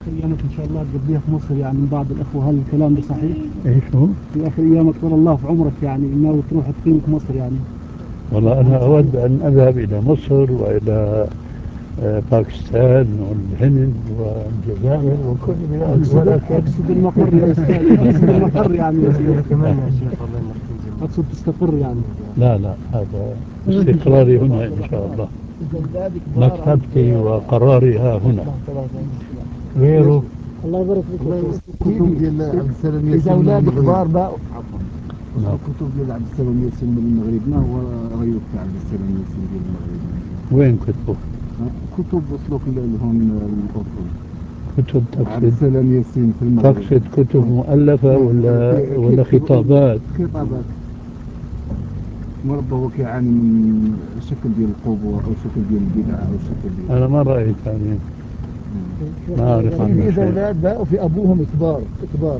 أيامك إن شاء الله تقضيها في مصر يعني من بعض الأخوة، هل الكلام ده صحيح؟ ايش هو؟ في آخر أيامك طال الله في عمرك يعني ناوي تروح تقيم في مصر يعني؟ والله أنا أود أن أذهب إلى مصر وإلى باكستان والهند والجزائر وكل بلاد، ولكن أقصد المقر يا أستاذ، أقصد المقر يعني يا سيدي. كمان يا شيخ والله انك تنزل أقصد تستقر يعني. لا لا، هذا استقراري هنا إن شاء الله. مكتبتي وقراري ها هنا، غيره. الله يبارك فيك يا أستاذ. كتب ديال عبد السلام ياسين إذا أولاد من كبار المغرب. بقى نعم. الكتب ديال عبد السلام ياسين من المغرب، ما هو غيوب تاع عبد السلام ياسين ديال المغرب؟ وين كتبه؟ كتب وصلوك لهون الأردن. كتب عبد تقصد؟ السلام ياسين في المغرب. تقصد كتب مؤلفة ولا خطابات؟ خطابات. مربى هو كيعاني من شكل ديال القبور أو شكل ديال البدعة أو شكل ديال أنا ما رأيت يعني، ما أعرف عنه إذا شيء. أولاد بقى وفي أبوهم كبار كبار